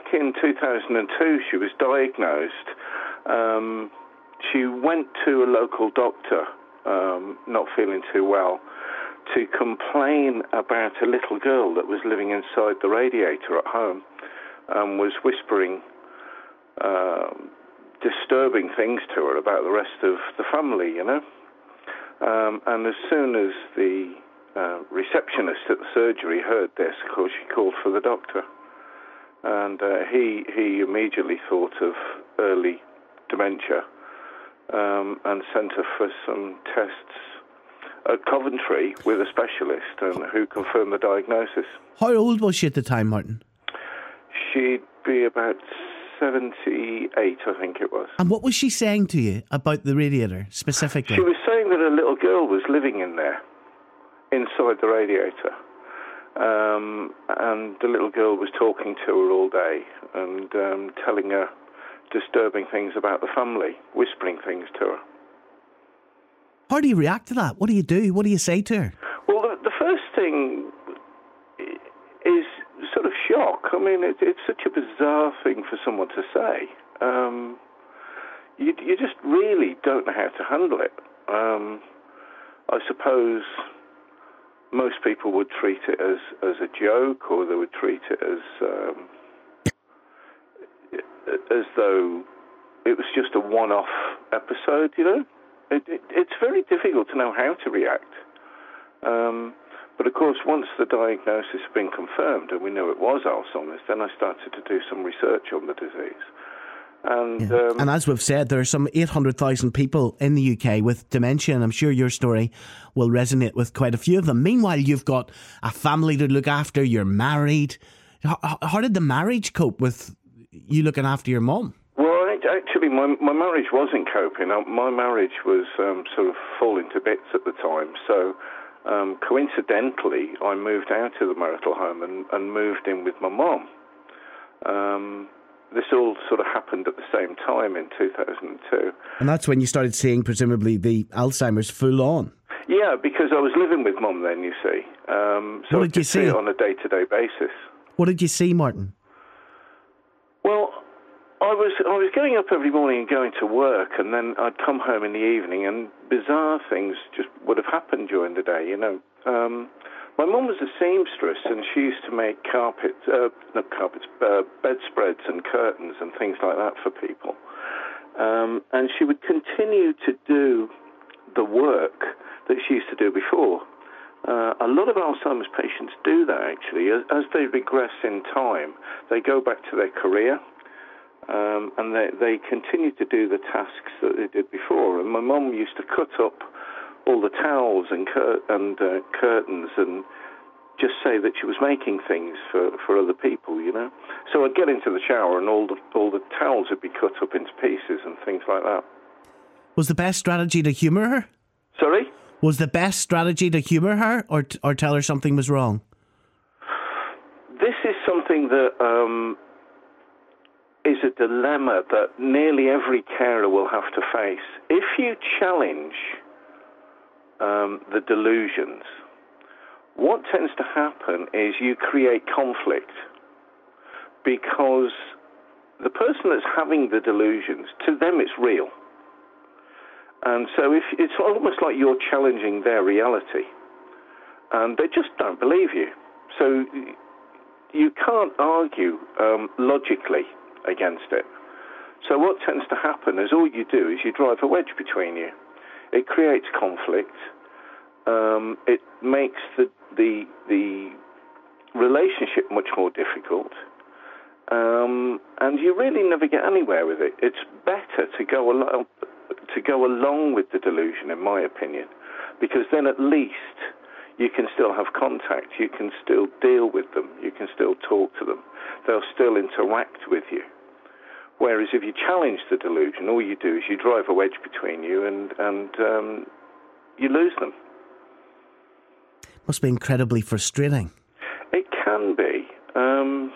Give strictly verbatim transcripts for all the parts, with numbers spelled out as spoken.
back in two thousand two, she was diagnosed. Um, she went to a local doctor, um, not feeling too well, to complain about a little girl that was living inside the radiator at home and was whispering uh, disturbing things to her about the rest of the family, you know. Um, and as soon as the uh, receptionist at the surgery heard this, of course, she called for the doctor. And uh, he he immediately thought of early dementia um, and sent her for some tests at Coventry with a specialist, and who confirmed the diagnosis. How old was she at the time, Martin? She'd be about seventy-eight, I think it was. And what was she saying to you about the radiator, specifically? She was saying that a little girl was living in there, inside the radiator. Um, and the little girl was talking to her all day and um, telling her disturbing things about the family, whispering things to her. How do you react to that? What do you do? What do you say to her? Well, the, the first thing is sort of shock. I mean, it, it's such a bizarre thing for someone to say. Um, you, you just really don't know how to handle it. Um, I suppose most people would treat it as, as a joke, or they would treat it as um, as though it was just a one-off episode, you know? It, it, it's very difficult to know how to react. Um, but of course, once the diagnosis had been confirmed and we knew it was Alzheimer's, then I started to do some research on the disease. And, yeah. um, and as we've said, there are some eight hundred thousand people in the U K with dementia, and I'm sure your story will resonate with quite a few of them. Meanwhile, you've got a family to look after, you're married. How, how did the marriage cope with you looking after your mum? Actually, my my marriage wasn't coping. My marriage was um, sort of falling to bits at the time. So, um, coincidentally, I moved out of the marital home and, and moved in with my mum. Um, this all sort of happened at the same time in two thousand two. And that's when you started seeing, presumably, the Alzheimer's full on. Yeah, because I was living with mum then, you see. Um, so what I did you see it on a day-to-day basis. What did you see, Martin? Well, I was I was getting up every morning and going to work, and then I'd come home in the evening, and bizarre things just would have happened during the day, you know. Um, my mum was a seamstress, and she used to make carpets, uh, not carpets, uh, bedspreads and curtains and things like that for people. Um, and she would continue to do the work that she used to do before. Uh, a lot of Alzheimer's patients do that, actually. As, as they regress in time, they go back to their career. Um, and they, they continue to do the tasks that they did before. And my mum used to cut up all the towels and, cur- and uh, curtains and just say that she was making things for, for other people, you know. So I'd get into the shower and all the all the towels would be cut up into pieces and things like that. Was the best strategy to humour her? Sorry? Was the best strategy to humour her, or t- or tell her something was wrong? This is something that um, is a dilemma that nearly every carer will have to face. If you challenge um, the delusions, what tends to happen is you create conflict, because the person that's having the delusions, to them it's real. And so if it's almost like you're challenging their reality, and they just don't believe you. So you can't argue um, logically against it. So what tends to happen is all you do is you drive a wedge between you. It creates conflict. Um, it makes the, the the relationship much more difficult. Um, and you really never get anywhere with it. It's better to go along to go along with the delusion, in my opinion, because then at least you can still have contact, you can still deal with them, you can still talk to them, they'll still interact with you. Whereas if you challenge the delusion, all you do is you drive a wedge between you and, and um, you lose them. Must be incredibly frustrating. It can be. Um,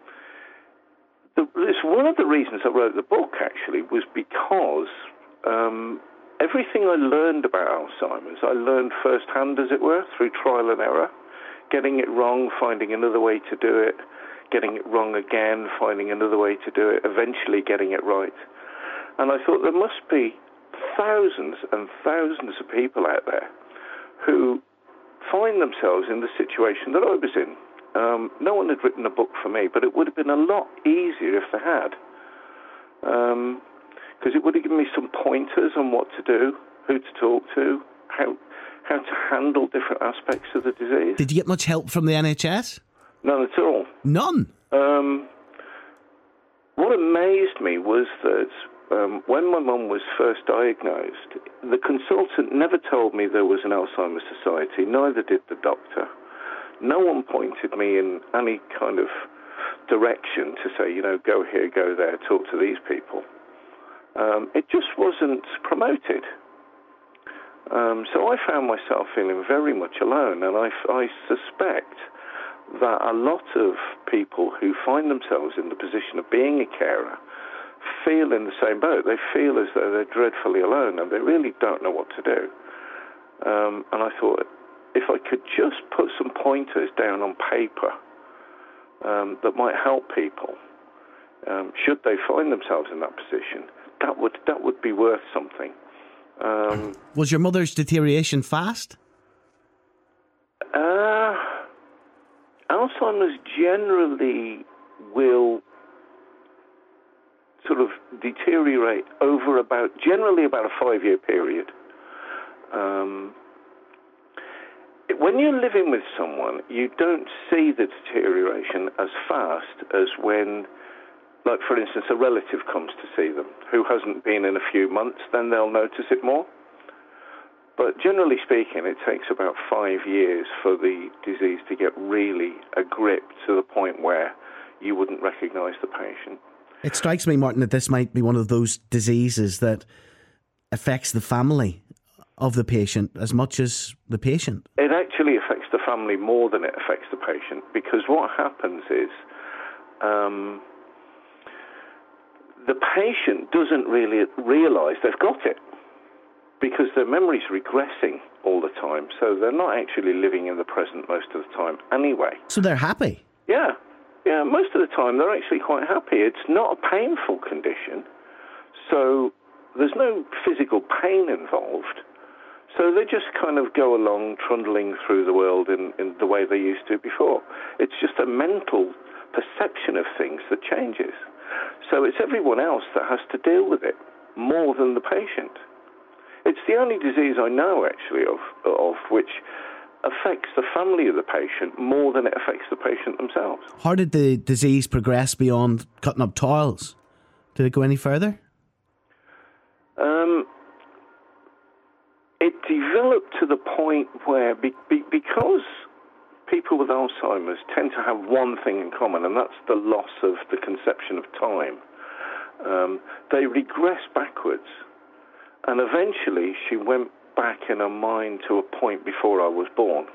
the, it's one of the reasons I wrote the book, actually, was because um, everything I learned about Alzheimer's, I learned firsthand, as it were, through trial and error, getting it wrong, finding another way to do it, getting it wrong again, finding another way to do it, eventually getting it right. And I thought there must be thousands and thousands of people out there who find themselves in the situation that I was in. Um, no one had written a book for me, but it would have been a lot easier if they had. Um, because it would have given me some pointers on what to do, who to talk to, how how to handle different aspects of the disease. Did you get much help from the N H S? None at all. None? Um, what amazed me was that um, when my mum was first diagnosed, the consultant never told me there was an Alzheimer's Society, neither did the doctor. No one pointed me in any kind of direction to say, you know, go here, go there, talk to these people. Um, it just wasn't promoted. Um, so I found myself feeling very much alone, and I, I suspect that a lot of people who find themselves in the position of being a carer feel in the same boat. They feel as though they're dreadfully alone, and they really don't know what to do. Um, and I thought, if I could just put some pointers down on paper um, that might help people, um, should they find themselves in that position, that would that would be worth something. Um, Was your mother's deterioration fast? Uh, Alzheimer's generally will sort of deteriorate over about, generally about a five-year period. Um, when you're living with someone, you don't see the deterioration as fast as when, like, for instance, a relative comes to see them who hasn't been in a few months, then they'll notice it more. But generally speaking, it takes about five years for the disease to get really a grip to the point where you wouldn't recognise the patient. It strikes me, Martin, that this might be one of those diseases that affects the family of the patient as much as the patient. It actually affects the family more than it affects the patient, because what happens is um, the patient doesn't really realise they've got it, because their memory's regressing all the time, so they're not actually living in the present most of the time anyway. So they're happy? Yeah, yeah. Most of the time they're actually quite happy. It's not a painful condition, so there's no physical pain involved. So they just kind of go along trundling through the world in, in the way they used to before. It's just a mental perception of things that changes. So it's everyone else that has to deal with it more than the patient. It's the only disease I know, actually, of of which affects the family of the patient more than it affects the patient themselves. How did the disease progress beyond cutting up tiles? Did it go any further? Um, it developed to the point where, be, be, because people with Alzheimer's tend to have one thing in common, and that's the loss of the conception of time, um, they regress backwards. And eventually she went back in her mind to a point before I was born,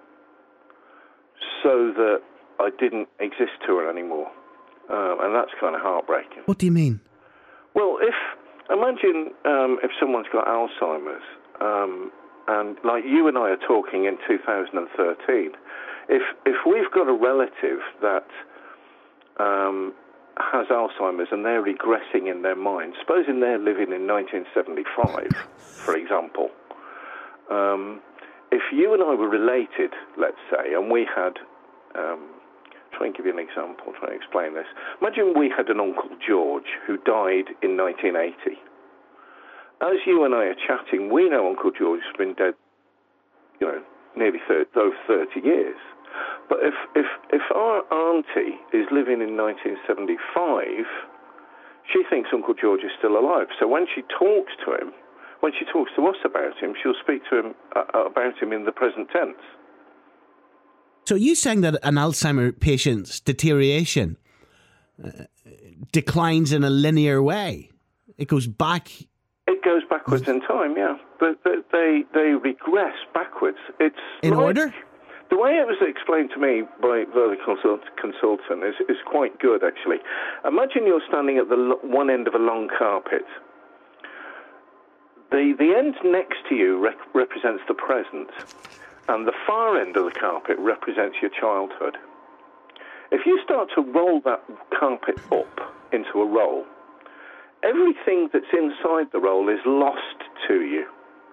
so that I didn't exist to her anymore. Um, and that's kind of heartbreaking. What do you mean? Well, if imagine um, if someone's got Alzheimer's, um, and like you and I are talking in two thousand thirteen, if if we've got a relative that um, has Alzheimer's and they're regressing in their mind, supposing they're living in nineteen seventy-five, for example, um, if you and I were related, let's say, and we had, um, try and give you an example, try and explain this. Imagine we had an Uncle George who died in nineteen eighty. As you and I are chatting, we know Uncle George has been dead, you know, nearly thirty, over thirty years. But if, if, if our auntie is living in nineteen seventy-five, she thinks Uncle George is still alive. So when she talks to him, when she talks to us about him, she'll speak to him uh, about him in the present tense. So are you saying that an Alzheimer patient's deterioration uh, declines in a linear way? It goes back... It goes backwards in time, yeah. But they, they regress backwards. It's in like, order? The way it was explained to me by the consult, consultant is, is quite good, actually. Imagine you're standing at the lo- one end of a long carpet. The, the end next to you rec- represents the present, and the far end of the carpet represents your childhood. If you start to roll that carpet up into a roll, everything that's inside the roll is lost to you.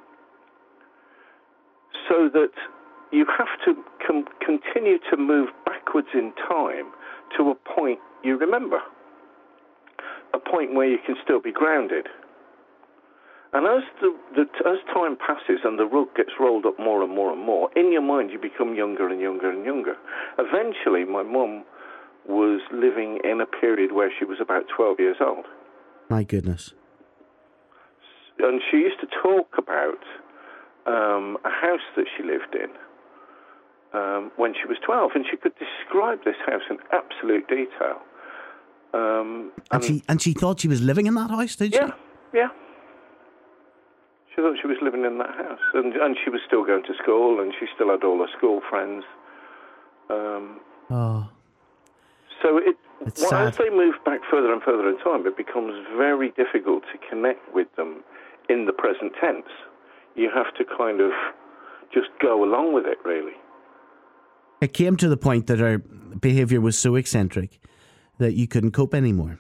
So that you have to com- continue to move backwards in time to a point you remember. A point where you can still be grounded. And as the, the as time passes and the rug gets rolled up more and more and more, in your mind you become younger and younger and younger. Eventually, my mum was living in a period where she was about twelve years old. My goodness. And she used to talk about um, a house that she lived in um, when she was twelve, and she could describe this house in absolute detail. Um, and, and she and she thought she was living in that house, did yeah, she? Yeah, yeah. She thought she was living in that house, and and she was still going to school, and she still had all her school friends. Um, oh, so it it's well, sad. As they move back further and further in time, it becomes very difficult to connect with them in the present tense. You have to kind of just go along with it, really. It came to the point that her behaviour was so eccentric that you couldn't cope anymore.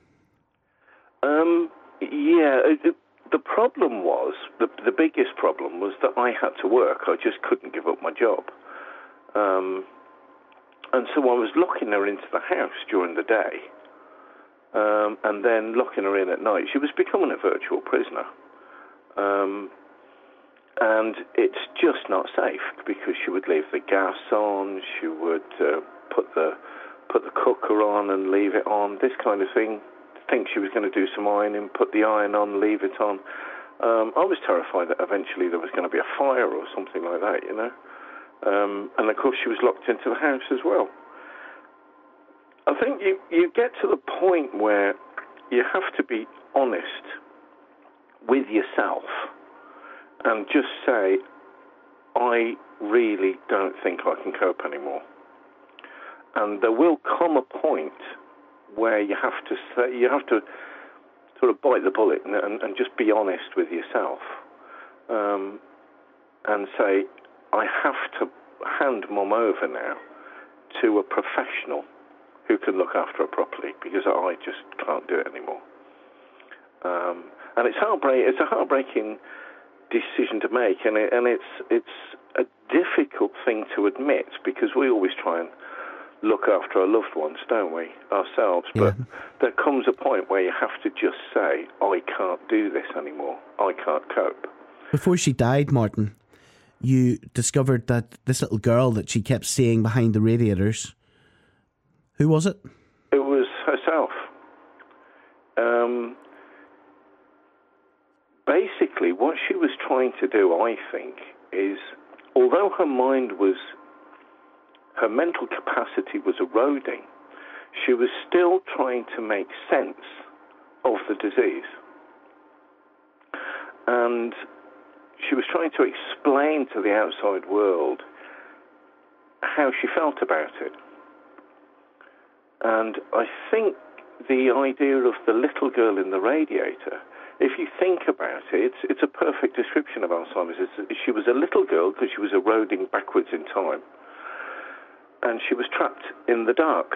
Um, yeah, it, it, the problem was, the, the biggest problem was that I had to work. I just couldn't give up my job. Um, and so I was locking her into the house during the day um, and then locking her in at night. She was becoming a virtual prisoner. Um, and it's just not safe because she would leave the gas on, she would uh, put the put the cooker on and leave it on, this kind of thing. Think she was going to do some ironing, put the iron on, leave it on. Um, I was terrified that eventually there was going to be a fire or something like that, you know. Um, and of course she was locked into the house as well. I think you, you get to the point where you have to be honest with yourself and just say, I really don't think I can cope anymore. And there will come a point where you have to say, you have to sort of bite the bullet and, and, and just be honest with yourself um, and say, I have to hand Mum over now to a professional who can look after her properly because I just can't do it anymore. Um, and it's heartbreak. It's a heartbreaking decision to make, and it, and it's it's a difficult thing to admit because we always try and look after our loved ones, don't we, ourselves? But yeah. There comes a point where you have to just say, I can't do this anymore. I can't cope. Before she died, Martin, you discovered that this little girl that she kept seeing behind the radiators, who was it? It was herself. Um, basically, what she was trying to do, I think, is, although her mind was, her mental capacity was eroding, she was still trying to make sense of the disease. And she was trying to explain to the outside world how she felt about it. And I think the idea of the little girl in the radiator, if you think about it, it's, it's a perfect description of Alzheimer's. It's, she was a little girl because she was eroding backwards in time, and she was trapped in the dark.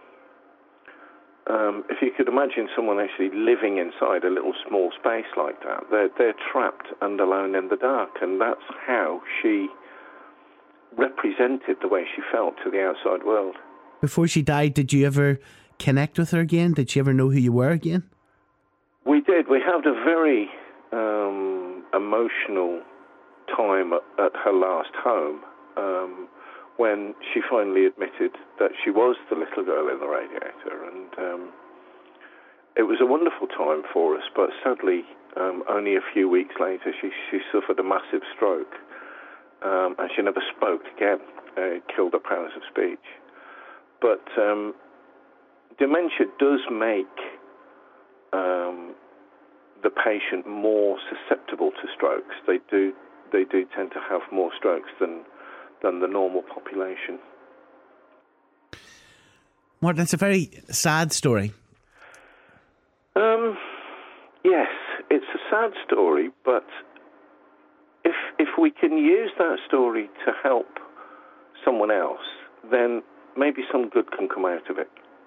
Um, if you could imagine someone actually living inside a little small space like that, they're, they're trapped and alone in the dark, and that's how she represented the way she felt to the outside world. Before she died, did you ever connect with her again? Did she ever know who you were again? We did. We had a very um, emotional time at, at her last home um, when she finally admitted that she was the little girl in the radiator. And um, it was a wonderful time for us, but sadly, um, only a few weeks later, she, she suffered a massive stroke, um, and she never spoke again. Uh, it killed her powers of speech. But um, dementia does make um, the patient more susceptible to strokes. They do they do tend to have more strokes than than the normal population. Martin, it's a very sad story. Um, yes, it's a sad story, but if if we can use that story to help someone else, then maybe some good can come out of it.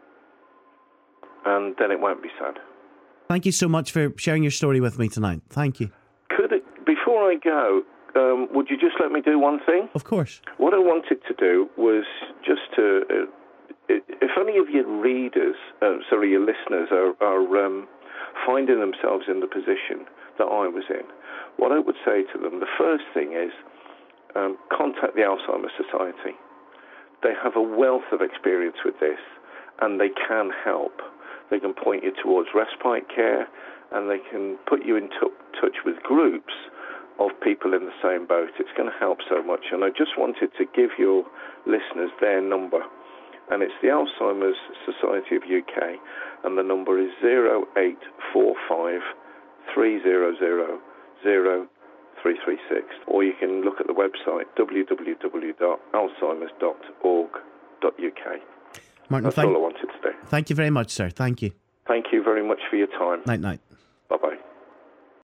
And then it won't be sad. Thank you so much for sharing your story with me tonight. Thank you. Could it, before I go, um, would you just let me do one thing? Of course. What I wanted to do was just to, uh, if any of your readers, uh, sorry, your listeners are, are um, finding themselves in the position that I was in, what I would say to them, the first thing is um, contact the Alzheimer's Society. They have a wealth of experience with this, and they can help. They can point you towards respite care, and they can put you in t- touch with groups of people in the same boat. It's going to help so much. And I just wanted to give your listeners their number. And it's the Alzheimer's Society of U K, and the number is zero eight four five, three zero zero, zero three three six. Or you can look at the website, w w w dot alzheimers dot org dot u k. Martin, That's thank, all I wanted to do. Thank you very much, sir. Thank you. Thank you very much for your time. Night, night.